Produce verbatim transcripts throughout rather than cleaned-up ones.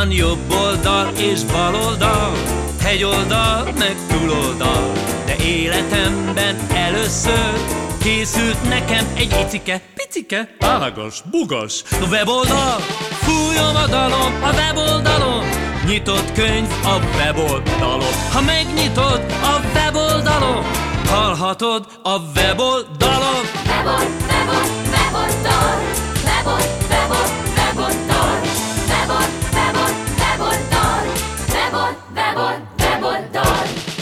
Van jobb oldal és bal oldal, hegyoldal meg túloldal, de életemben először készült nekem egy icike, picike, ágas, bugas weboldal. Fújjon a dalom a weboldalon, nyitott könyv a weboldalon. Ha megnyitod a weboldalon, hallhatod a weboldalon. Webold, webold, weboldal, webold, webold, weboldal, webold, webold, weboldal, webold, webold, weboldal.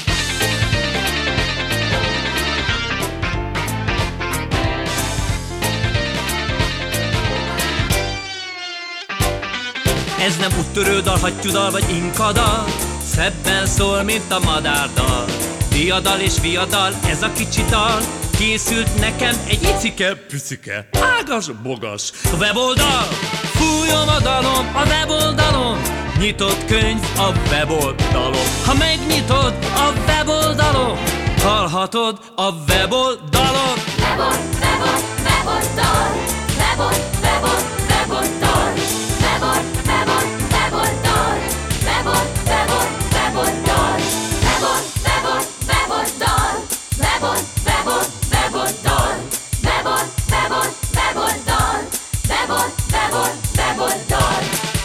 Ez nem úttörődal, hattyúdal vagy inkadal, szebben szól, mint a madárdal. Diadal és viadal, ez a kicsi dal, készült nekem egy icike, picike, ágas, bogas weboldal. Fújjon a dalom a weboldalon, nyitott könyv a weboldalon. Ha megnyitod a weboldalon, hallhatod a weboldalon. Webold, webold, weboldal, webold, webold, weboldal, webold, webold, weboldal, webold, webold, weboldal, webold, webold, weboldal, webold, webold, weboldal, webold, webold, weboldal, webold, webold, weboldal.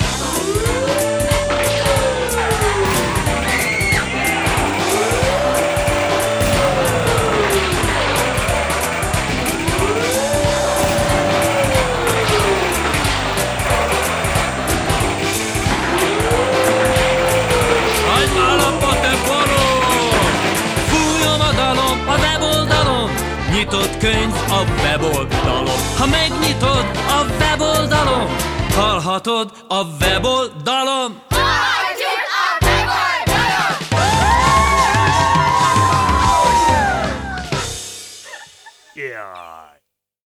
Nyitott könyv a weboldalon. Ha megnyitod a weboldalon, hallhatod a weboldalon. Hallhatjuk a weboldalon! Jaj!